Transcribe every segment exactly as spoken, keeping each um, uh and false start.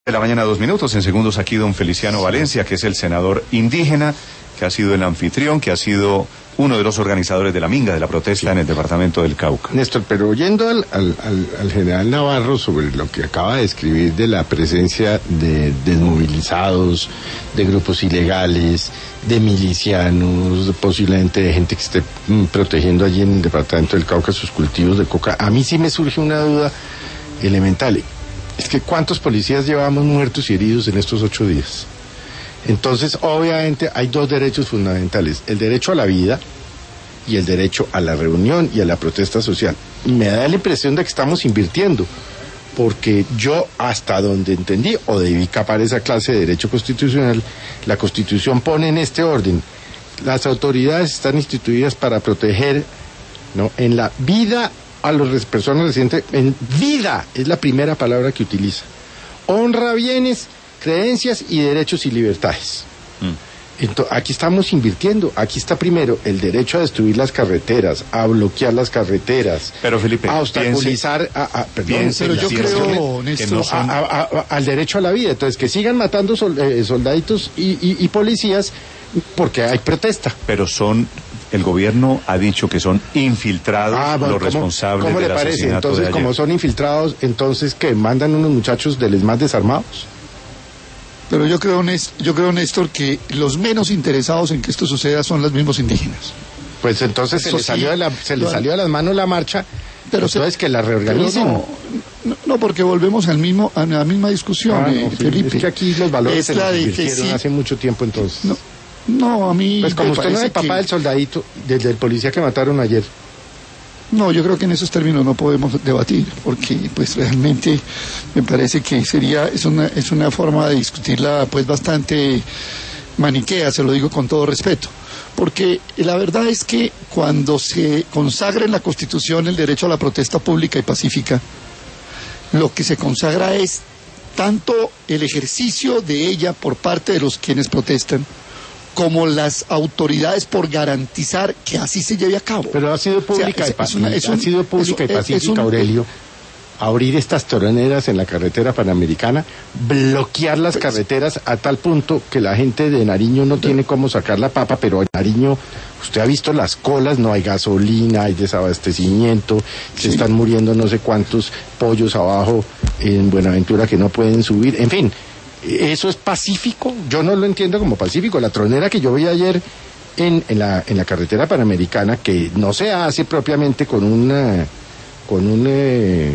De la mañana, dos minutos. En segundos aquí don Feliciano Valencia, que es el senador indígena, que ha sido el anfitrión, que ha sido uno de los organizadores de la minga, de la protesta sí. en el departamento del Cauca. Néstor, pero oyendo al, al, al, al general Navarro sobre lo que acaba de escribir de la presencia de desmovilizados, de grupos ilegales, de milicianos, posiblemente de gente que esté mm, protegiendo allí en el departamento del Cauca sus cultivos de coca, a mí sí me surge una duda elemental. Es que ¿cuántos policías llevamos muertos y heridos en estos ocho días? Entonces, obviamente, hay dos derechos fundamentales, el derecho a la vida y el derecho a la reunión y a la protesta social. Y me da la impresión de que estamos invirtiendo, porque yo, hasta donde entendí, o debí capar esa clase de derecho constitucional, la Constitución pone en este orden: las autoridades están instituidas para proteger, ¿no?, en la vida a las personas residentes, en vida, es la primera palabra que utiliza, honra, bienes, creencias y derechos y libertades. Mm. Entonces, aquí estamos invirtiendo, aquí está primero el derecho a destruir las carreteras, a bloquear las carreteras, pero Felipe, a obstaculizar, piense, a, a, perdón, piense, pero yo creo que no son... a, a, a, al derecho a la vida. Entonces, que sigan matando sol, eh, soldaditos y, y, y policías porque hay protesta. Pero son... El gobierno ha dicho que son infiltrados ah, bueno, los responsables ¿cómo del le parece? asesinato Entonces, de ayer. como son infiltrados, entonces ¿qué? ¿Mandan unos muchachos de los más desarmados? Pero yo creo, yo creo, Néstor, que los menos interesados en que esto suceda son los mismos indígenas. Pues entonces se, le salió, sí, de la, se le salió de las manos la marcha, pero entonces se, que la reorganicen. No, no, no, porque volvemos al mismo, a la misma discusión, ah, no, eh, Felipe. Es que aquí los valores es se los invirtieron sí. hace mucho tiempo entonces. No. No, a mí... Pues como usted no es el papá que... del soldadito, del, del policía que mataron ayer. No, yo creo que en esos términos no podemos debatir, porque pues realmente me parece que sería, es una, es una forma de discutirla pues bastante maniquea, se lo digo con todo respeto. Porque la verdad es que cuando se consagra en la Constitución el derecho a la protesta pública y pacífica, lo que se consagra es tanto el ejercicio de ella por parte de los quienes protestan, como las autoridades por garantizar que así se lleve a cabo. Pero ha sido pública, o sea, es, y, es una, es un, ha sido pública es, y pacífica, un, Aurelio, abrir estas toroneras en la carretera panamericana, bloquear las pues, carreteras a tal punto que la gente de Nariño no tiene cómo sacar la papa, pero en Nariño, usted ha visto las colas, no hay gasolina, hay desabastecimiento, sí. se están muriendo no sé cuántos pollos abajo en Buenaventura que no pueden subir, en fin. ¿Eso es pacífico? Yo no lo entiendo como pacífico. La tronera que yo vi ayer en, en, la, en la carretera panamericana, que no se hace propiamente con una con un eh,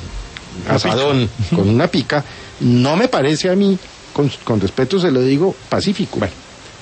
asadón, con una pica, no me parece a mí, con, con respeto se lo digo, pacífico. Bueno.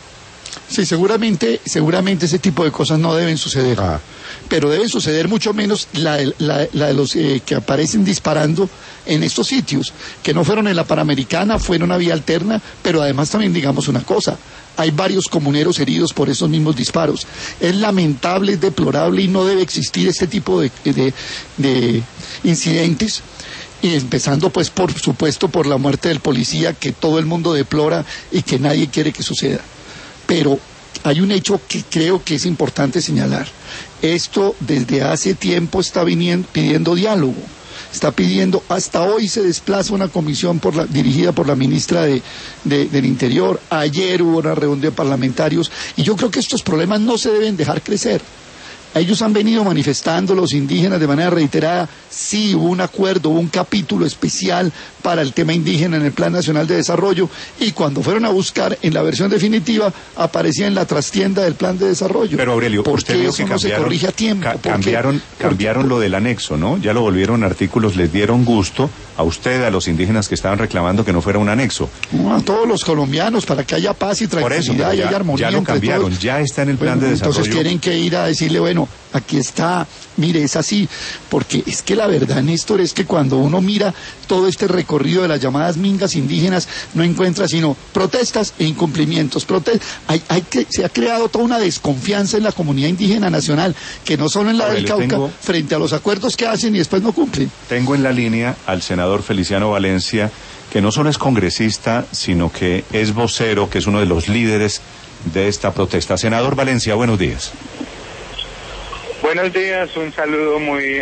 Sí, seguramente, seguramente ese tipo de cosas no deben suceder. Ah. Pero deben suceder mucho menos la, la, la de los eh, que aparecen disparando en estos sitios, que no fueron en la Panamericana, fueron una vía alterna, pero además también digamos una cosa, hay varios comuneros heridos por esos mismos disparos. Es lamentable, es deplorable y no debe existir este tipo de, de, de incidentes, y empezando pues por supuesto por la muerte del policía que todo el mundo deplora y que nadie quiere que suceda. Pero hay un hecho que creo que es importante señalar. Esto desde hace tiempo está viniendo, pidiendo diálogo. Está pidiendo, hasta hoy se desplaza una comisión por la, dirigida por la ministra de, de, del Interior. Ayer hubo una reunión de parlamentarios y yo creo que estos problemas no se deben dejar crecer. Ellos han venido manifestando, los indígenas, de manera reiterada. Sí, hubo un acuerdo, hubo un capítulo especial para el tema indígena en el Plan Nacional de Desarrollo, y cuando fueron a buscar en la versión definitiva, aparecía en la trastienda del Plan de Desarrollo. Pero Aurelio, ¿por usted qué vio eso que no cambiaron, se corrige a tiempo? ca cambiaron, cambiaron lo del anexo, ¿no? Ya lo volvieron artículos, les dieron gusto a usted, a los indígenas que estaban reclamando que no fuera un anexo. No, a todos los colombianos, para que haya paz y tranquilidad y haya armonía. Ya lo cambiaron, todos. Ya está en el Plan bueno, de Desarrollo. Entonces tienen que ir a decirle, bueno, aquí está, mire, es así, porque es que la verdad, Néstor, es que cuando uno mira todo este recorrido de las llamadas mingas indígenas, no encuentra sino protestas e incumplimientos. Prote hay, hay que, se ha creado toda una desconfianza en la comunidad indígena nacional, que no solo en la del Cauca, tengo, frente a los acuerdos que hacen y después no cumplen. Tengo en la línea al senador Feliciano Valencia, que no solo es congresista, sino que es vocero, que es uno de los líderes de esta protesta. Senador Valencia, buenos días. Buenos días, un saludo muy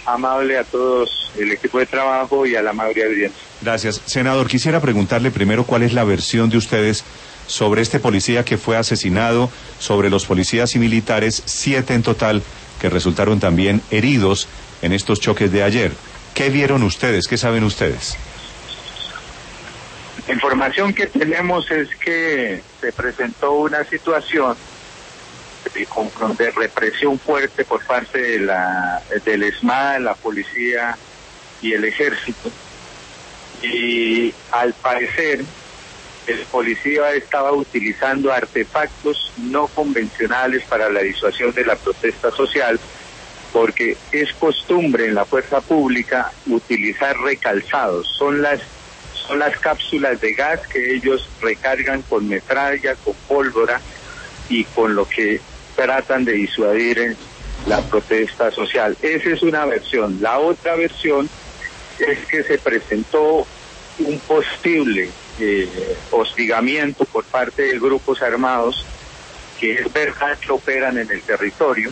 amable a todos el equipo de trabajo y a la amable audiencia. Gracias. Senador, quisiera preguntarle primero cuál es la versión de ustedes sobre este policía que fue asesinado, sobre los policías y militares, siete en total, que resultaron también heridos en estos choques de ayer. ¿Qué vieron ustedes? ¿Qué saben ustedes? La información que tenemos es que se presentó una situación de represión fuerte por parte de la del ESMAD, la policía y el ejército, y al parecer el policía estaba utilizando artefactos no convencionales para la disuasión de la protesta social, porque es costumbre en la fuerza pública utilizar recalzados, son las son las cápsulas de gas que ellos recargan con metralla, con pólvora y con lo que tratan de disuadir la protesta social. Esa es una versión. La otra versión es que se presentó un posible eh, hostigamiento por parte de grupos armados, que es verdad que operan en el territorio,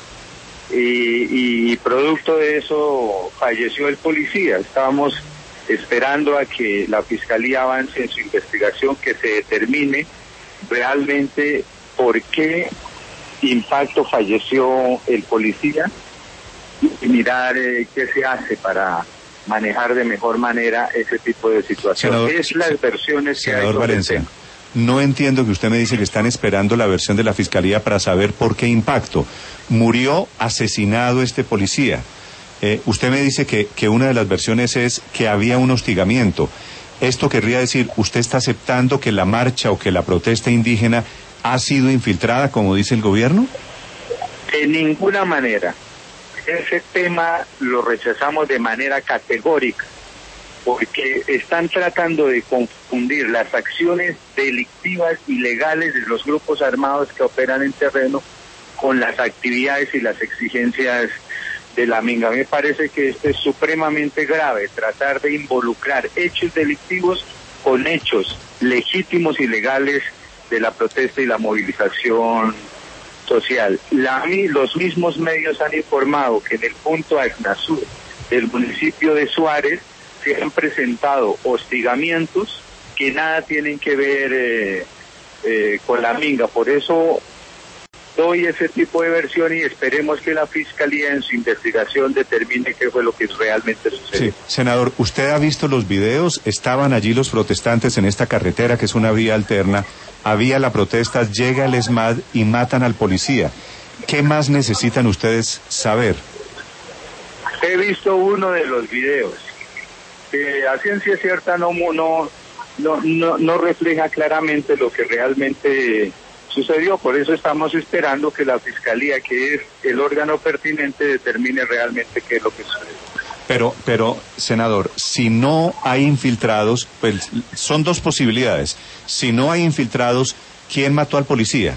y, y producto de eso falleció el policía. Estábamos esperando a que la Fiscalía avance en su investigación, que se determine realmente por qué impacto falleció el policía y mirar eh, qué se hace para manejar de mejor manera ese tipo de situaciones. Senador, es las versiones que hay. Senador Valencia, no entiendo que usted me dice que están esperando la versión de la Fiscalía para saber por qué impacto. Murió asesinado este policía. Eh, usted me dice que, que una de las versiones es que había un hostigamiento. ¿Esto querría decir, usted está aceptando que la marcha o que la protesta indígena ha sido infiltrada, como dice el gobierno? De ninguna manera. Ese tema lo rechazamos de manera categórica, porque están tratando de confundir las acciones delictivas y legales de los grupos armados que operan en terreno con las actividades y las exigencias de la minga. Me parece que esto es supremamente grave, tratar de involucrar hechos delictivos con hechos legítimos y legales de la protesta y la movilización social. La, los mismos medios han informado que en el punto Acnasur del municipio de Suárez se han presentado hostigamientos que nada tienen que ver eh, eh, con la minga. Por eso doy ese tipo de versión y esperemos que la Fiscalía en su investigación determine qué fue lo que realmente sucedió. Sí, senador, ¿usted ha visto los videos? Estaban allí los protestantes en esta carretera, que es una vía alterna. Había la protesta, llega el ESMAD y matan al policía. ¿Qué más necesitan ustedes saber? He visto uno de los videos. Que a ciencia cierta no, no, no, no, no refleja claramente lo que realmente sucedió. Por eso estamos esperando que la Fiscalía, que es el órgano pertinente, determine realmente qué es lo que sucedió. Pero, pero, senador, si no hay infiltrados, pues son dos posibilidades. Si no hay infiltrados, ¿quién mató al policía?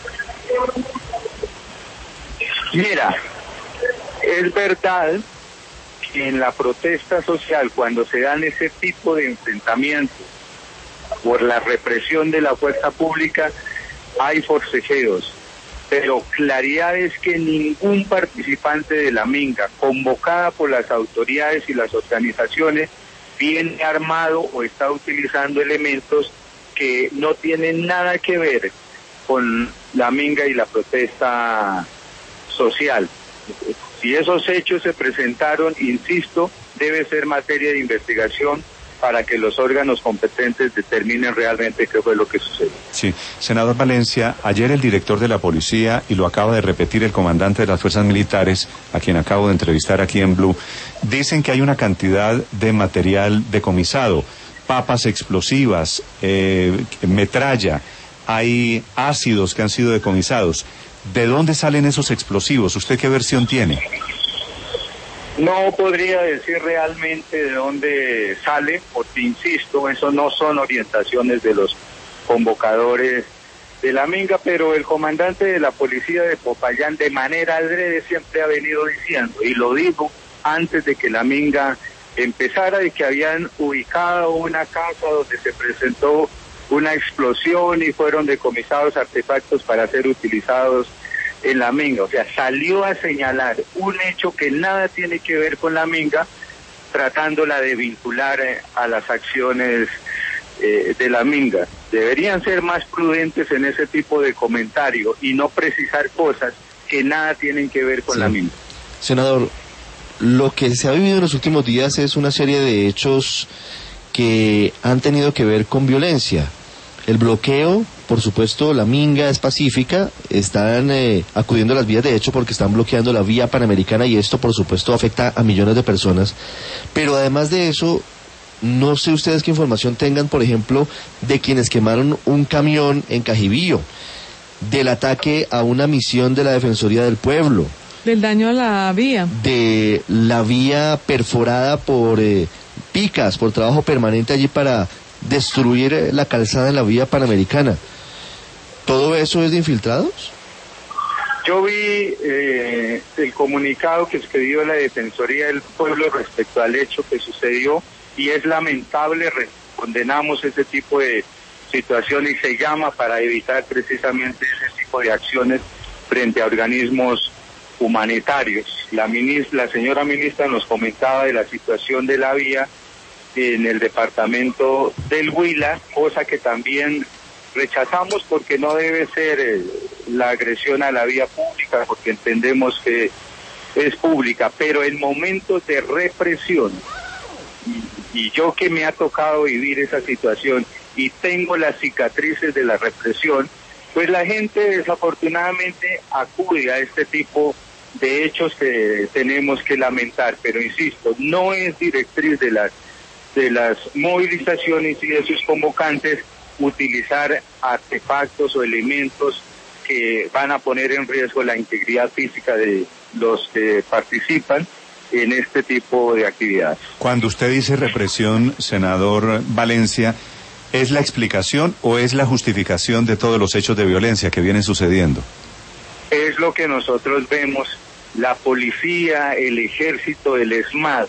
Mira, es verdad que en la protesta social, cuando se dan ese tipo de enfrentamientos por la represión de la fuerza pública, hay forcejeos, pero claridad es que ningún participante de la minga, convocada por las autoridades y las organizaciones, viene armado o está utilizando elementos que no tienen nada que ver con la minga y la protesta social. Si esos hechos se presentaron, insisto, debe ser materia de investigación para que los órganos competentes determinen realmente qué fue lo que sucedió. Sí, senador Valencia, ayer el director de la policía, y lo acaba de repetir el comandante de las fuerzas militares, a quien acabo de entrevistar aquí en Blue, dicen que hay una cantidad de material decomisado, papas explosivas, eh, metralla, hay ácidos que han sido decomisados. ¿De dónde salen esos explosivos? ¿Usted qué versión tiene? No podría decir realmente de dónde sale, porque insisto, eso no son orientaciones de los convocadores de la minga, pero el comandante de la policía de Popayán de manera adrede siempre ha venido diciendo, y lo dijo antes de que la minga empezara, de que habían ubicado una casa donde se presentó una explosión y fueron decomisados artefactos para ser utilizados en la Minga, o sea, salió a señalar un hecho que nada tiene que ver con la Minga, tratándola de vincular eh, a las acciones eh, de la Minga. Deberían ser más prudentes en ese tipo de comentario y no precisar cosas que nada tienen que ver con sí. la Minga. Senador, lo que se ha vivido en los últimos días es una serie de hechos que han tenido que ver con violencia. El bloqueo, por supuesto, la Minga es pacífica, están eh, acudiendo a las vías de hecho porque están bloqueando la vía panamericana y esto, por supuesto, afecta a millones de personas. Pero además de eso, no sé ustedes qué información tengan, por ejemplo, de quienes quemaron un camión en Cajibío, del ataque a una misión de la Defensoría del Pueblo. Del daño a la vía. De la vía perforada por eh, picas, por trabajo permanente allí para destruir eh, la calzada en la vía panamericana. ¿Todo eso es de infiltrados? Yo vi eh, el comunicado que expedió la Defensoría del Pueblo respecto al hecho que sucedió y es lamentable, condenamos ese tipo de situación y se llama para evitar precisamente ese tipo de acciones frente a organismos humanitarios. La ministra, la señora ministra nos comentaba de la situación de la vía en el departamento del Huila, cosa que también rechazamos porque no debe ser eh, la agresión a la vía pública, porque entendemos que es pública, pero en momentos de represión, y, y yo que me ha tocado vivir esa situación y tengo las cicatrices de la represión, pues la gente desafortunadamente acude a este tipo de hechos que tenemos que lamentar, pero insisto, no es directriz de las de las movilizaciones y de sus convocantes utilizar artefactos o elementos que van a poner en riesgo la integridad física de los que participan en este tipo de actividades. Cuando usted dice represión, senador Valencia, ¿es la explicación o es la justificación de todos los hechos de violencia que vienen sucediendo? Es lo que nosotros vemos, la policía, el ejército, el ESMAD,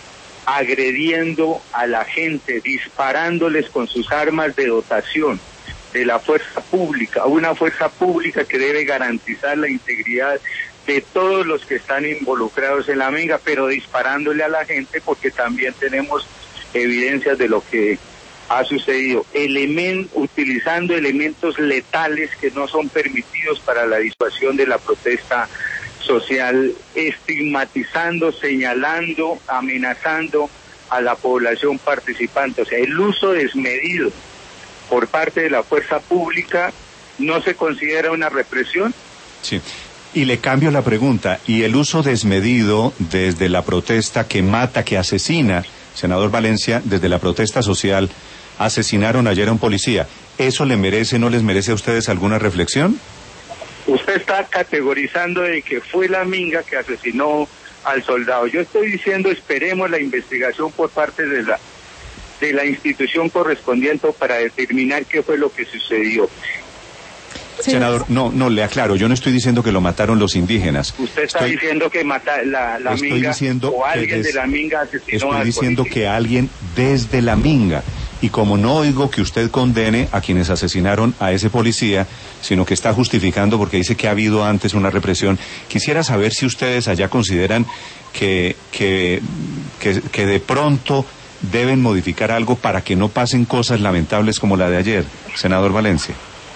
agrediendo a la gente, disparándoles con sus armas de dotación de la fuerza pública, una fuerza pública que debe garantizar la integridad de todos los que están involucrados en la Minga, pero disparándole a la gente porque también tenemos evidencias de lo que ha sucedido, Element, utilizando elementos letales que no son permitidos para la disuasión de la protesta social, estigmatizando, señalando, amenazando a la población participante. O sea, el uso desmedido por parte de la fuerza pública no se considera una represión. Sí. Y le cambio la pregunta, ¿y el uso desmedido desde la protesta que mata, que asesina, senador Valencia, desde la protesta social, asesinaron ayer a un policía, ¿eso le merece, no les merece a ustedes alguna reflexión? Usted está categorizando de que fue la Minga que asesinó al soldado. Yo estoy diciendo, esperemos la investigación por parte de la de la institución correspondiente para determinar qué fue lo que sucedió. Sí. Senador, no, no, le aclaro, yo no estoy diciendo que lo mataron los indígenas. Usted está estoy, diciendo que mata, la, la Minga o alguien des, de la Minga asesinó Estoy al diciendo policía. que alguien desde la Minga, y como no oigo que usted condene a quienes asesinaron a ese policía, sino que está justificando porque dice que ha habido antes una represión, quisiera saber si ustedes allá consideran que, que, que, que de pronto deben modificar algo para que no pasen cosas lamentables como la de ayer, senador Valencia.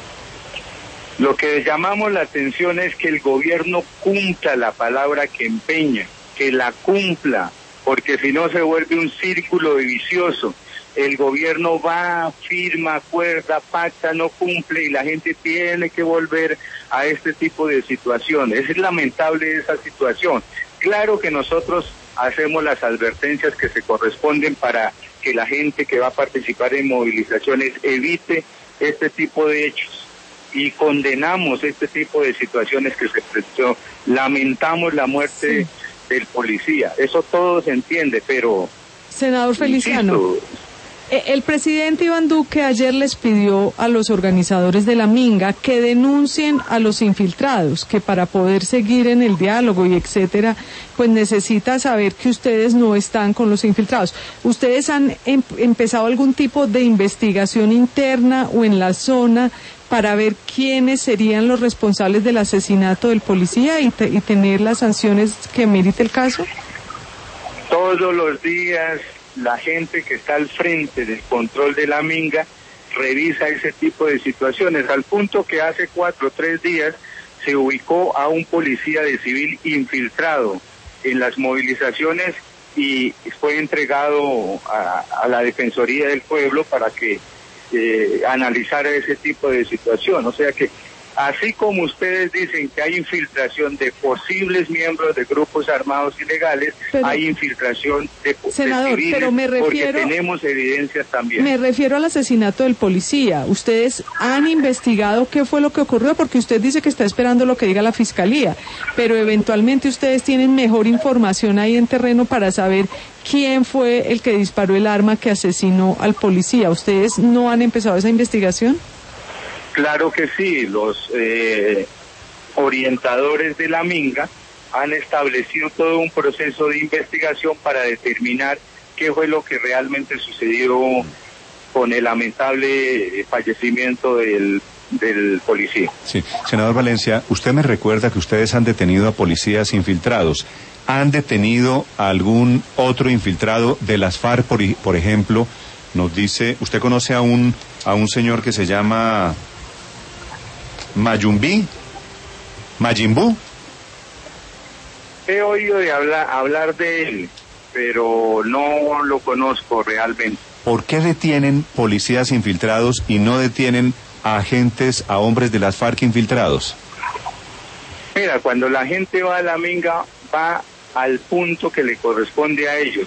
Lo que llamamos la atención es que el gobierno cumpla la palabra que empeña, que la cumpla, porque si no se vuelve un círculo vicioso. El gobierno va, firma, acuerda, pacta, no cumple y la gente tiene que volver a este tipo de situaciones. Es lamentable esa situación. Claro que nosotros hacemos las advertencias que se corresponden para que la gente que va a participar en movilizaciones evite este tipo de hechos. Y condenamos este tipo de situaciones que se presentó. Lamentamos la muerte sí. del policía. Eso todo se entiende, pero... Senador Feliciano, insisto, el presidente Iván Duque ayer les pidió a los organizadores de la Minga que denuncien a los infiltrados, que para poder seguir en el diálogo y etcétera, pues necesita saber que ustedes no están con los infiltrados. ¿Ustedes han em- empezado algún tipo de investigación interna o en la zona para ver quiénes serían los responsables del asesinato del policía y, te, y tener las sanciones que merite el caso? Todos los días la gente que está al frente del control de la minga revisa ese tipo de situaciones, al punto que hace cuatro o tres días se ubicó a un policía de civil infiltrado en las movilizaciones y fue entregado a, a la Defensoría del Pueblo para que eh, analizara ese tipo de situación. O sea que, así como ustedes dicen que hay infiltración de posibles miembros de grupos armados ilegales, pero, hay infiltración de, senador, de civiles, pero me refiero, porque tenemos evidencias también. Me refiero al asesinato del policía. ¿Ustedes han investigado qué fue lo que ocurrió? Porque usted dice que está esperando lo que diga la Fiscalía, pero eventualmente ustedes tienen mejor información ahí en terreno para saber quién fue el que disparó el arma que asesinó al policía. ¿Ustedes no han empezado esa investigación? Claro que sí, los eh, orientadores de la minga han establecido todo un proceso de investigación para determinar qué fue lo que realmente sucedió con el lamentable fallecimiento del, del policía. Sí, senador Valencia, usted me recuerda que ustedes han detenido a policías infiltrados. ¿Han detenido a algún otro infiltrado de las FARC, por, por ejemplo? Nos dice, usted conoce a un, a un señor que se llama Mayumbi, Mayimbu. He oído de hablar, hablar de él, pero no lo conozco realmente. ¿Por qué detienen policías infiltrados y no detienen a agentes, a hombres de las FARC infiltrados? Mira, cuando la gente va a la minga, va al punto que le corresponde a ellos.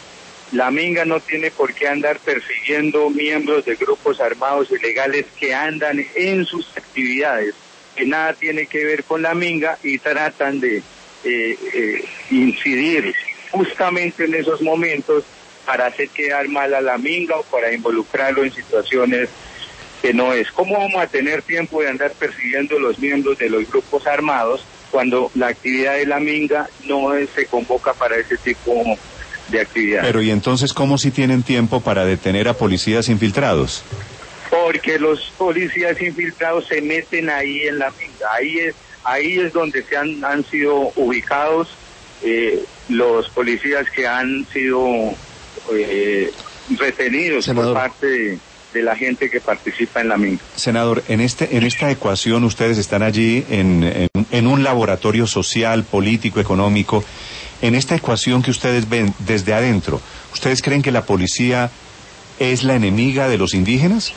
La minga no tiene por qué andar persiguiendo miembros de grupos armados ilegales que andan en sus actividades, que nada tiene que ver con la minga, y tratan de eh, eh, incidir justamente en esos momentos para hacer quedar mal a la minga o para involucrarlo en situaciones que no es. ¿Cómo vamos a tener tiempo de andar persiguiendo los miembros de los grupos armados cuando la actividad de la minga no es, se convoca para ese tipo de actividad? Pero ¿y entonces cómo si tienen tiempo para detener a policías infiltrados? Porque los policías infiltrados se meten ahí en la minga, ahí es, ahí es donde se han, han sido ubicados eh, los policías que han sido eh, retenidos Senador. por parte de, de la gente que participa en la minga. Senador, en este, en esta ecuación ustedes están allí en, en, en un laboratorio social, político, económico. En esta ecuación que ustedes ven desde adentro, ¿ustedes creen que la policía es la enemiga de los indígenas?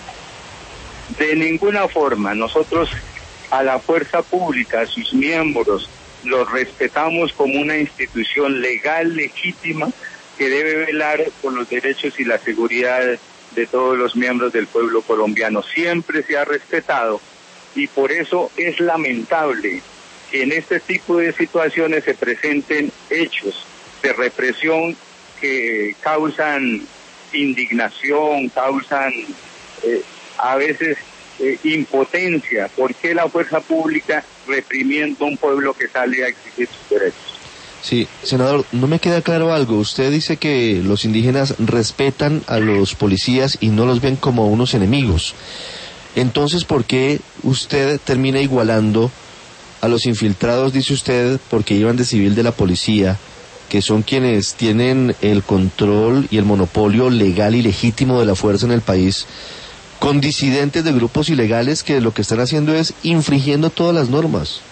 De ninguna forma. Nosotros a la fuerza pública, a sus miembros, los respetamos como una institución legal, legítima, que debe velar por los derechos y la seguridad de todos los miembros del pueblo colombiano. Siempre se ha respetado, y por eso es lamentable que en este tipo de situaciones se presenten hechos de represión que causan indignación, causan eh, a veces eh, impotencia. ¿Por qué la fuerza pública reprimiendo a un pueblo que sale a exigir sus derechos? Sí, senador, no me queda claro algo. Usted dice que los indígenas respetan a los policías y no los ven como unos enemigos. Entonces, ¿por qué usted termina igualando a los infiltrados, dice usted, porque iban de civil de la policía, que son quienes tienen el control y el monopolio legal y legítimo de la fuerza en el país, con disidentes de grupos ilegales que lo que están haciendo es infringiendo todas las normas?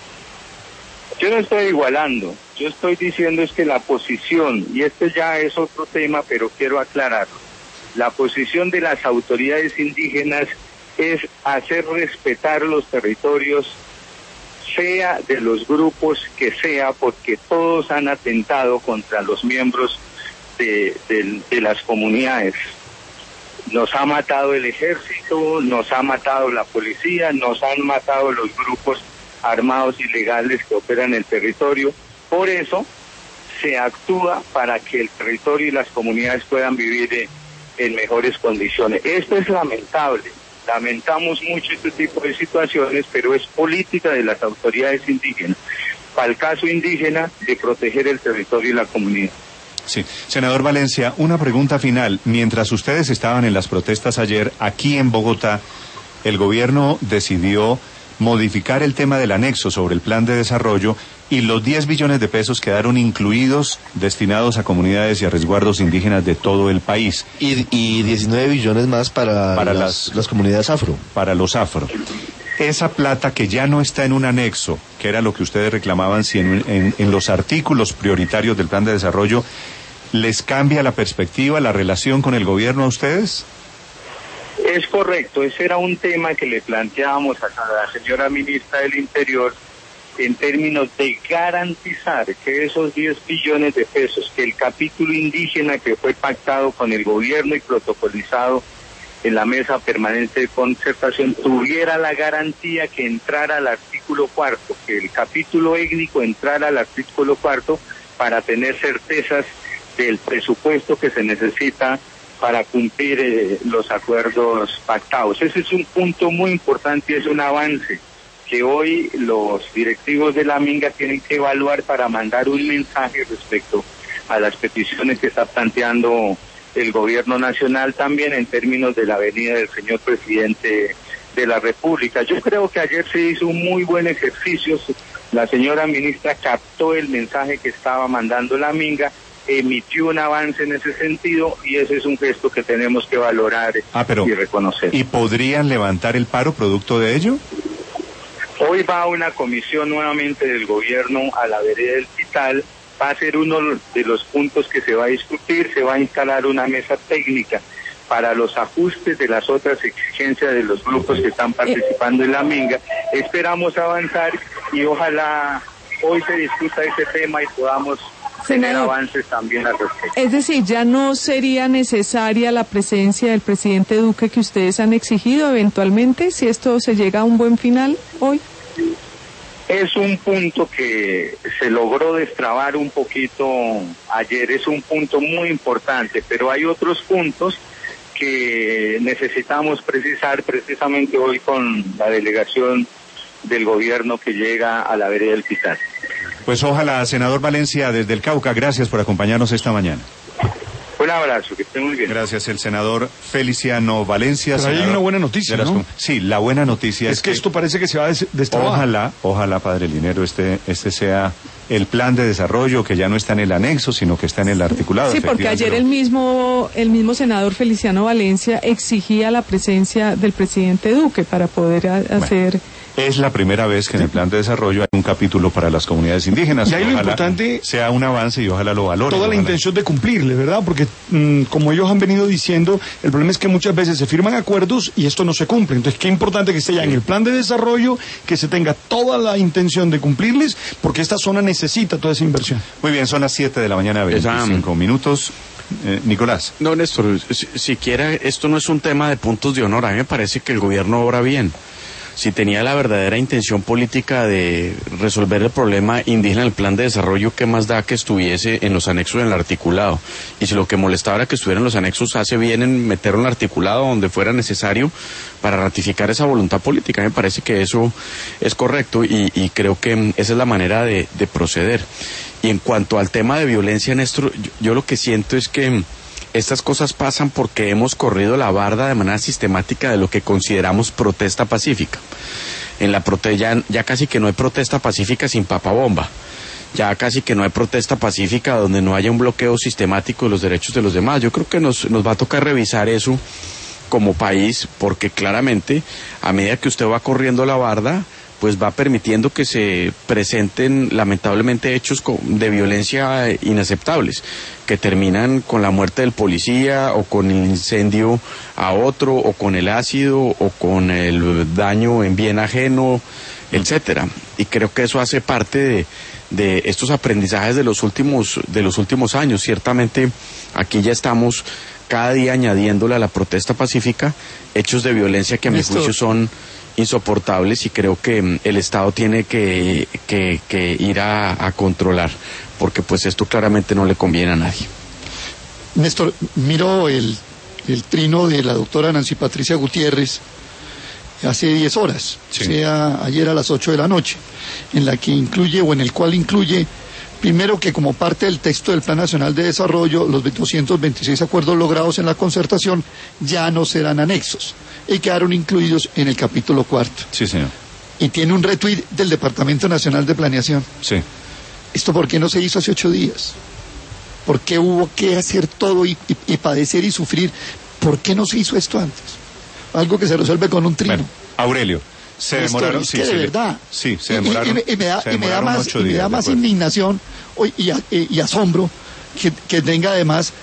Yo no estoy igualando, yo estoy diciendo es que la posición, y este ya es otro tema, pero quiero aclararlo, la posición de las autoridades indígenas es hacer respetar los territorios, sea de los grupos que sea, porque todos han atentado contra los miembros de, de, de las comunidades. Nos ha matado el ejército, nos ha matado la policía, nos han matado los grupos armados ilegales que operan en el territorio. Por eso se actúa para que el territorio y las comunidades puedan vivir en, en mejores condiciones. Esto es lamentable. Lamentamos mucho este tipo de situaciones, pero es política de las autoridades indígenas, para el caso indígena, de proteger el territorio y la comunidad. Sí. Senador Valencia, una pregunta final. Mientras ustedes estaban en las protestas ayer, aquí en Bogotá, el gobierno decidió modificar el tema del anexo sobre el plan de desarrollo y los diez billones de pesos quedaron incluidos, destinados a comunidades y a resguardos indígenas de todo el país. Y, y diecinueve billones más para, para las, las, las comunidades afro. Para los afro. Esa plata que ya no está en un anexo, que era lo que ustedes reclamaban, si en, en, en los artículos prioritarios del plan de desarrollo, ¿les cambia la perspectiva, la relación con el gobierno a ustedes? Es correcto, ese era un tema que le planteábamos a la señora ministra del Interior en términos de garantizar que esos diez billones de pesos, que el capítulo indígena que fue pactado con el gobierno y protocolizado en la mesa permanente de concertación, tuviera la garantía que entrara al artículo cuarto, que el capítulo étnico entrara al artículo cuarto para tener certezas del presupuesto que se necesita para cumplir eh, los acuerdos pactados. Ese es un punto muy importante y es un avance que hoy los directivos de la Minga tienen que evaluar para mandar un mensaje respecto a las peticiones que está planteando el gobierno nacional, también en términos de la venida del señor presidente de la República. Yo creo que ayer se hizo un muy buen ejercicio. La señora ministra captó el mensaje que estaba mandando la Minga, emitió un avance en ese sentido y ese es un gesto que tenemos que valorar ah, pero, y reconocer. ¿Y podrían levantar el paro producto de ello? Hoy va una comisión nuevamente del gobierno a la vereda del Pital, va a ser uno de los puntos que se va a discutir, se va a instalar una mesa técnica para los ajustes de las otras exigencias de los grupos que están participando en la Minga. Esperamos avanzar y ojalá hoy se discuta ese tema y podamos tener avances también al respecto. Es decir, ya no sería necesaria la presencia del presidente Duque que ustedes han exigido eventualmente, si esto se llega a un buen final hoy. Es un punto que se logró destrabar un poquito ayer, es un punto muy importante, pero hay otros puntos que necesitamos precisar precisamente hoy con la delegación del gobierno que llega a la vereda del Pital. Pues ojalá, senador Valencia, desde el Cauca, gracias por acompañarnos esta mañana. Un abrazo, que esté muy bien. Gracias, el senador Feliciano Valencia. Pero hay una buena noticia, ¿no? Com- sí, la buena noticia es, es que, que esto parece que se va a destrabar. Ojalá, ojalá, padre Linero, este, este sea el plan de desarrollo que ya no está en el anexo, sino que está en el articulado. Sí, porque ayer el mismo, el mismo senador Feliciano Valencia exigía la presencia del presidente Duque para poder a, hacer... Bueno. Es la primera vez que en el plan de desarrollo hay un capítulo para las comunidades indígenas. Y ahí lo importante sea un avance y ojalá lo valoren. Toda la ojalá. intención de cumplirle, ¿verdad? Porque mmm, como ellos han venido diciendo, el problema es que muchas veces se firman acuerdos y esto no se cumple. Entonces, qué importante que esté ya en el plan de desarrollo, que se tenga toda la intención de cumplirles, porque esta zona necesita toda esa inversión. Muy bien, son las siete de la mañana, veinticinco minutos. Eh, Nicolás. No, Néstor, si, siquiera esto no es un tema de puntos de honor. A mí me parece que el gobierno obra bien. Si tenía la verdadera intención política de resolver el problema indígena del plan de desarrollo, ¿qué más da que estuviese en los anexos en el articulado? Y si lo que molestaba era que estuviera en los anexos, hace bien en meterlo en el articulado donde fuera necesario para ratificar esa voluntad política. Me parece que eso es correcto y, y creo que esa es la manera de, de proceder. Y en cuanto al tema de violencia, Néstor, yo, yo lo que siento es que estas cosas pasan porque hemos corrido la barda de manera sistemática de lo que consideramos protesta pacífica. En la prote ya, ya casi que no hay protesta pacífica sin papabomba. Ya casi que no hay protesta pacífica donde no haya un bloqueo sistemático de los derechos de los demás. Yo creo que nos, nos va a tocar revisar eso como país, porque claramente a medida que usted va corriendo la barda, pues va permitiendo que se presenten lamentablemente hechos de violencia inaceptables, que terminan con la muerte del policía o con el incendio a otro o con el ácido o con el daño en bien ajeno, etcétera. Y creo que eso hace parte de, de estos aprendizajes de los últimos de los últimos años. Ciertamente aquí ya estamos cada día añadiéndole a la protesta pacífica hechos de violencia que a mi juicio son insoportables y creo que el Estado tiene que, que, que ir a, a controlar, porque pues esto claramente no le conviene a nadie. Néstor, miro el, el trino de la doctora Nancy Patricia Gutiérrez hace diez horas, sí. O sea, ayer a las ocho de la noche, en la que incluye o en el cual incluye primero que como parte del texto del Plan Nacional de Desarrollo, los doscientos veintiséis acuerdos logrados en la concertación ya no serán anexos. y quedaron incluidos en el capítulo cuarto. Sí, señor. Y tiene un retweet del Departamento Nacional de Planeación. Sí. ¿Esto por qué no se hizo hace ocho días? ¿Por qué hubo que hacer todo y, y, y padecer y sufrir? ¿Por qué no se hizo esto antes? Algo que se resuelve con un trino. Bueno, Aurelio, se Esto, demoraron... es sí, que de sí, verdad. Sí, se Y- y- demoraron. Y, me- y me da, se y me da demoraron más, ocho y me días, da de más acuerdo. indignación hoy, y, a- y- y asombro que, que tenga además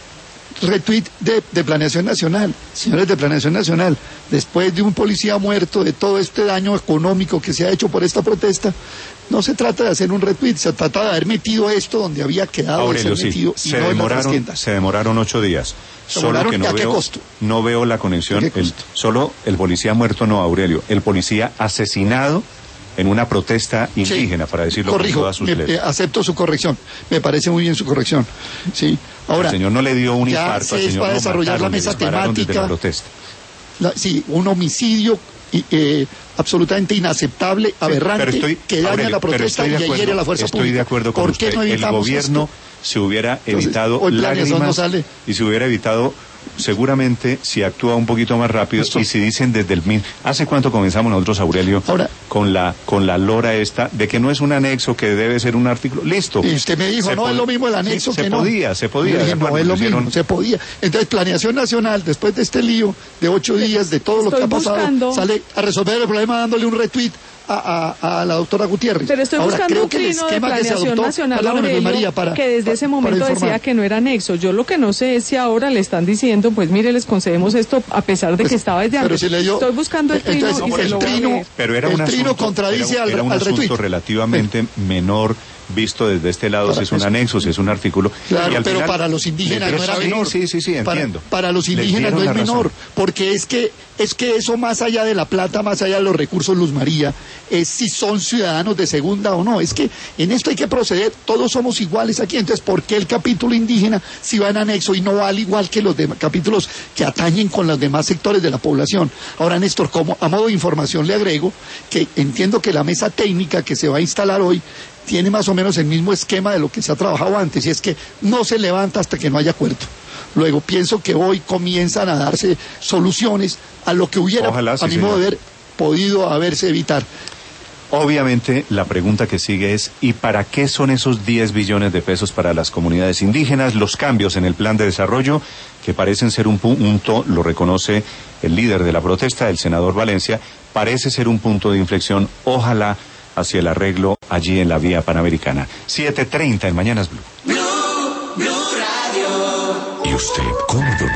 retweet de, de Planeación Nacional. Señores de Planeación Nacional, después de un policía muerto, de todo este daño económico que se ha hecho por esta protesta, no se trata de hacer un retweet, se trata de haber metido esto donde había quedado de Aurelio, ser sí, metido y se no en otras demoraron, tiendas. se demoraron ocho días. Se Solo demoraron, que no ¿y a qué veo, costo? no veo la conexión. ¿A qué El- costo? solo el policía muerto, no, Aurelio. El policía asesinado en una protesta indígena, Sí, para decirlo con corrijo, todas sus me- letras. eh, acepto su corrección, me parece muy bien su corrección. Sí, ahora, El señor no le dio un ya infarto, se al es señor para lo desarrollar mataron, la le mesa dispararon desde la temática. protesta. La- sí, un homicidio y, eh, absolutamente inaceptable, aberrante, Pero estoy, que daña Aurelio, la pero protesta estoy de y acuerdo, hiere a la fuerza estoy pública. de acuerdo con ¿Por qué usted. no El evitamos gobierno esto? se hubiera Entonces, evitado hoy Planeación no lágrimas sale. y se hubiera evitado seguramente si actúa un poquito más rápido Esto- y si dicen desde el min ¿hace cuánto comenzamos nosotros, Aurelio, Ahora- con la con la lora esta de que no es un anexo, que debe ser un artículo? Listo. Y usted me dijo, Se no pod- es lo mismo el anexo sí, que no. se podía, se podía. Yo dije, de no acuerdo, es lo hicieron- mismo, se podía. Entonces, Planeación Nacional, después de este lío de ocho días, de todo lo que Estoy ha pasado, buscando- sale a resolver el problema dándole un retweet a, a, a la doctora Gutiérrez. Pero estoy Ahora, buscando creo un que el trino de esquema que se Planeación adoptó, Nacional, perdóneme, Aurelio, María, para, que desde ese para momento informar. decía que no era anexo. Yo lo que no sé es si ahora le están diciendo, pues mire, les concedemos esto a pesar de Pues, que estaba desde pero antes. si le dio- Estoy buscando el trino entonces, y se el lo voy a trino- leer. Pero era El un trino asunto, contradice era, al- era un al asunto retweet. relativamente menor visto desde este lado, Ahora, si es un eso- anexo, si es un artículo. Claro, y al pero final- para los indígenas Pero no era sí, menor. Sí, sí, sí, Para- entiendo. Para, los Les indígenas no dieron es la razón. menor, porque es que es que eso más allá de la plata, más allá de los recursos, Luz María, es si son ciudadanos de segunda o no. Es que en esto hay que proceder, todos somos iguales aquí. Entonces, ¿por qué el capítulo indígena si va en anexo y no va al igual que los demás capítulos que atañen con los demás sectores de la población? Ahora, Néstor, como a modo de información le agrego que entiendo que la mesa técnica que se va a instalar hoy tiene más o menos el mismo esquema de lo que se ha trabajado antes, y es que no se levanta hasta que no haya acuerdo. Luego pienso que hoy comienzan a darse soluciones a lo que hubiera, Ojalá, sí, a mi modo de señor. ver, podido haberse evitar. Obviamente, la pregunta que sigue es, ¿y para qué son esos diez billones de pesos para las comunidades indígenas? Los cambios en el plan de desarrollo, que parecen ser un punto, lo reconoce el líder de la protesta, el senador Valencia, parece ser un punto de inflexión, ojalá, hacia el arreglo allí en la vía panamericana. siete treinta en Mañanas Blue. Blue, Blue Radio. ¿Y usted cómo durmió?